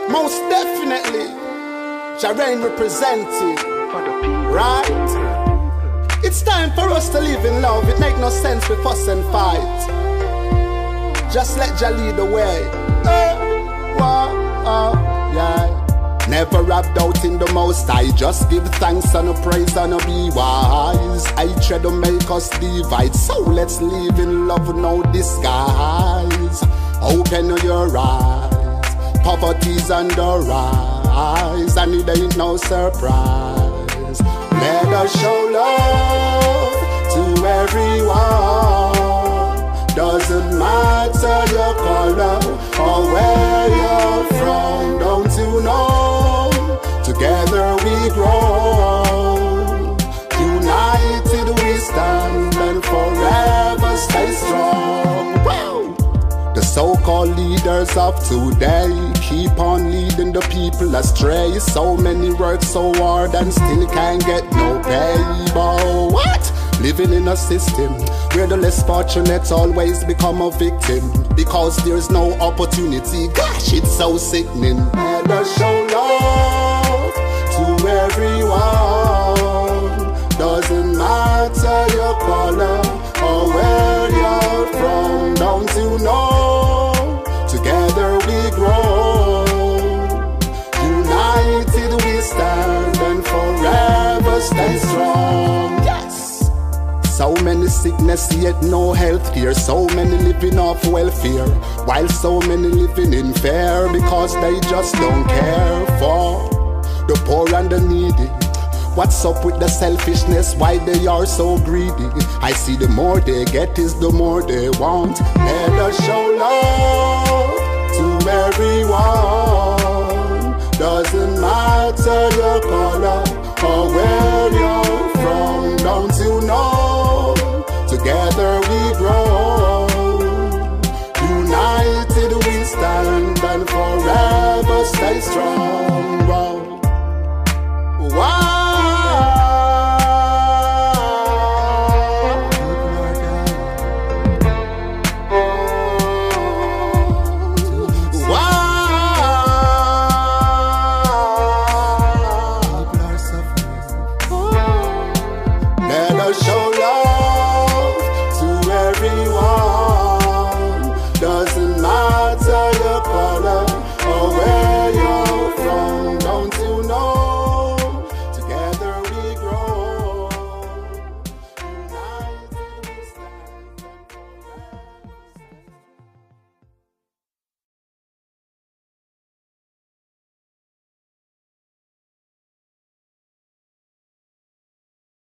Most definitely, Jarain representing, right? It's time for us to live in love. It make no sense we fuss and fight. Just let Jah lead the way. Yeah. Never have doubt in the Most High. Just give thanks and a praise and a be wise. I try to make us divide, so let's live in love, no disguise. Open your eyes, poverty's on the rise, and it ain't no surprise. Let us show love to everyone. Doesn't matter your color or where you're from. Don't you know? Together we grow. United we stand and forever stay strong. Woo! The so-called leaders of today keep on leading the people astray. So many work so hard and still can't get no pay. But what? Living in a system where the less fortunate always become a victim, because there's no opportunity. Gosh, it's so sickening. Let us show love to everyone. Doesn't matter your color or where you're from. Don't you know? Together we grow. United we stand and forever stay strong. Yes. So many sickness yet no health care. So many living off welfare, while so many living in fear, because they just don't care for the poor and the needy. What's up with the selfishness? Why they are so greedy? I see the more they get is the more they want. Let us show love to everyone. Doesn't matter your color or where you're from. Don't you know? Together we grow. United we stand and forever stay strong.